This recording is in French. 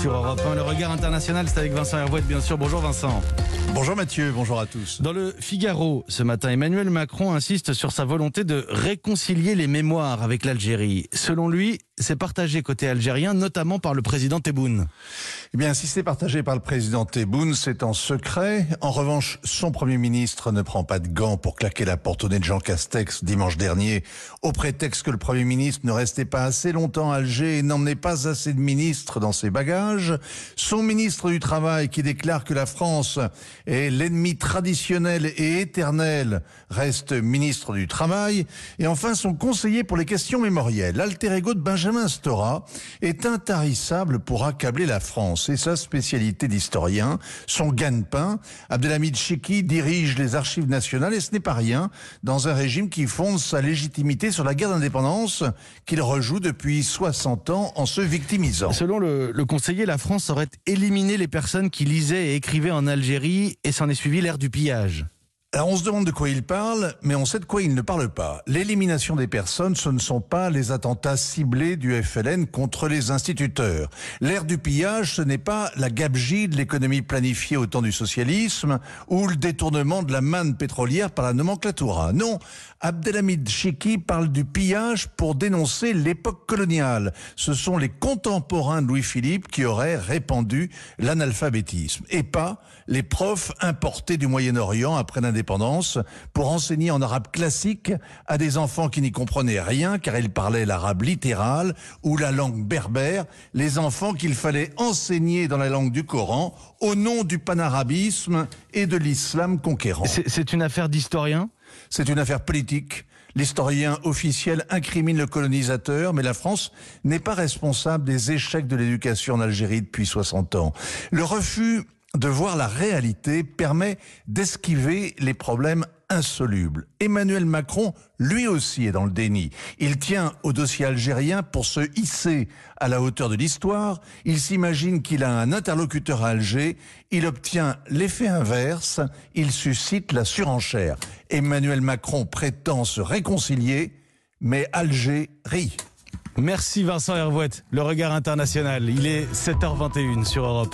sur Europe 1. Le regard international, c'est avec Vincent Hervouette, bien sûr. Bonjour Vincent. Bonjour Mathieu, bonjour à tous. Dans le Figaro, ce matin, Emmanuel Macron insiste sur sa volonté de réconcilier les mémoires avec l'Algérie. Selon lui, c'est partagé côté algérien, notamment par le président Tebboune. Eh bien, si c'est partagé par le président Tebboune, c'est en secret. En revanche, son Premier ministre ne prend pas de gants pour claquer la porte au nez de Jean Castex dimanche dernier, au prétexte que le Premier ministre ne restait pas assez longtemps à Alger et n'emmenait pas assez de ministres dans ses bagages. Son ministre du Travail qui déclare que la France est l'ennemi traditionnel et éternel reste ministre du Travail. Et enfin, son conseiller pour les questions mémorielles, l'alter ego de Benjamin Stora, est intarissable pour accabler la France. C'est sa spécialité d'historien, son gagne-pain. Abdelhamid Cheki dirige les archives nationales et ce n'est pas rien dans un régime qui fonde sa légitimité sur la guerre d'indépendance qu'il rejoue depuis 60 ans en se victimisant. Selon le conseiller, la France aurait éliminé les personnes qui lisaient et écrivaient en Algérie et s'en est suivi l'ère du pillage. Alors on se demande de quoi il parle, mais on sait de quoi il ne parle pas. L'élimination des personnes, ce ne sont pas les attentats ciblés du FLN contre les instituteurs. L'ère du pillage, ce n'est pas la gabegie de l'économie planifiée au temps du socialisme ou le détournement de la manne pétrolière par la nomenclatura. Non, Abdelhamid Cheki parle du pillage pour dénoncer l'époque coloniale. Ce sont les contemporains de Louis-Philippe qui auraient répandu l'analphabétisme et pas les profs importés du Moyen-Orient après l'indépendance pour enseigner en arabe classique à des enfants qui n'y comprenaient rien car ils parlaient l'arabe littéral ou la langue berbère, les enfants qu'il fallait enseigner dans la langue du Coran au nom du panarabisme et de l'islam conquérant. C'est une affaire d'historien ? C'est une affaire politique. L'historien officiel incrimine le colonisateur, mais la France n'est pas responsable des échecs de l'éducation en Algérie depuis 60 ans. Le refus de voir la réalité permet d'esquiver les problèmes insolubles. Emmanuel Macron, lui aussi, est dans le déni. Il tient au dossier algérien pour se hisser à la hauteur de l'histoire. Il s'imagine qu'il a un interlocuteur à Alger. Il obtient l'effet inverse. Il suscite la surenchère. Emmanuel Macron prétend se réconcilier, mais Alger rit. Merci Vincent Hervouette, le regard international. Il est 7h21 sur Europe 1.